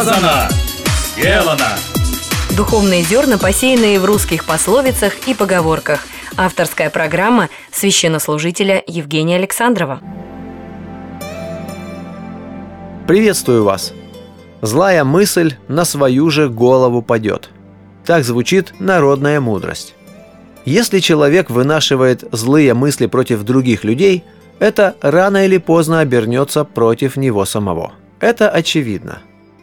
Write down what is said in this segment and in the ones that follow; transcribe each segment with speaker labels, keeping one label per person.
Speaker 1: Сказано, сделано.
Speaker 2: Духовные зерна, посеянные в русских пословицах и поговорках. Авторская программа священнослужителя Евгения Александрова.
Speaker 3: Приветствую вас! Злая мысль на свою же голову падет. Так звучит народная мудрость. Если человек вынашивает злые мысли против других людей, это рано или поздно обернется против него самого. Это очевидно.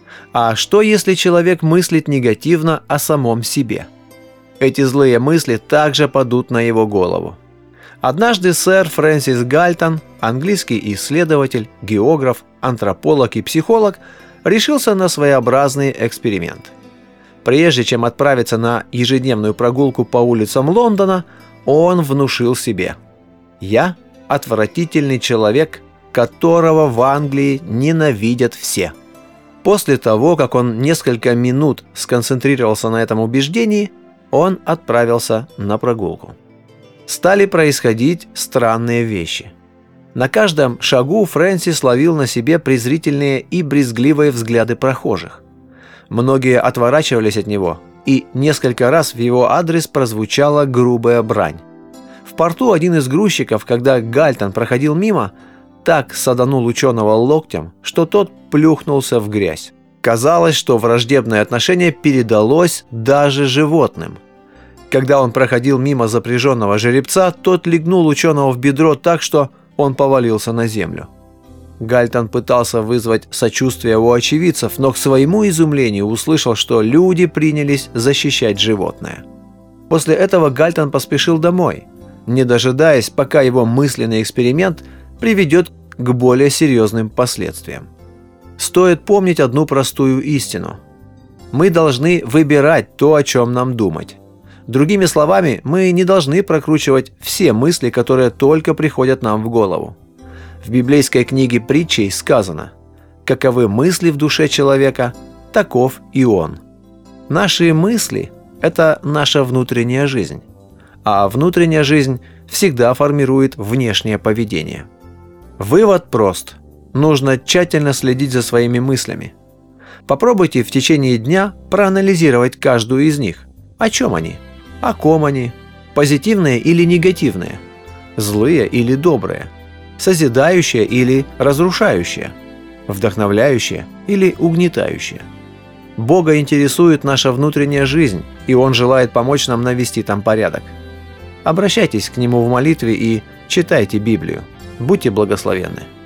Speaker 3: А что, если человек мыслит негативно о самом себе? Эти злые мысли также падут на его голову. Однажды сэр Фрэнсис Гальтон, английский исследователь, географ, антрополог и психолог, решился на своеобразный эксперимент. Прежде чем отправиться на ежедневную прогулку по улицам Лондона, он внушил себе: «Я отвратительный человек, которого в Англии ненавидят все». После того, как он несколько минут сконцентрировался на этом убеждении, он отправился на прогулку. Стали происходить странные вещи. На каждом шагу Фрэнсис ловил на себе презрительные и брезгливые взгляды прохожих. Многие отворачивались от него, и несколько раз в его адрес прозвучала грубая брань. В порту один из грузчиков, когда Гальтон проходил мимо, так саданул ученого локтем, что тот плюхнулся в грязь. Казалось, что враждебное отношение передалось даже животным. Когда он проходил мимо запряженного жеребца, тот легнул ученого в бедро так, что он повалился на землю. Гальтон пытался вызвать сочувствие у очевидцев, но к своему изумлению услышал, что люди принялись защищать животное. После этого Гальтон поспешил домой, не дожидаясь, пока его мысленный эксперимент приведет к более серьезным последствиям. Стоит помнить одну простую истину. Мы должны выбирать то, о чем нам думать. Другими словами, мы не должны прокручивать все мысли, которые только приходят нам в голову. В библейской книге Притчей сказано: «Каковы мысли в душе человека, таков и он». Наши мысли – это наша внутренняя жизнь, а внутренняя жизнь всегда формирует внешнее поведение. Вывод прост. Нужно тщательно следить за своими мыслями. Попробуйте в течение дня проанализировать каждую из них. О чем они? О ком они? Позитивные или негативные? Злые или добрые? Созидающие или разрушающие? Вдохновляющие или угнетающие? Бога интересует наша внутренняя жизнь, и Он желает помочь нам навести там порядок. Обращайтесь к Нему в молитве и читайте Библию. Будьте благословенны.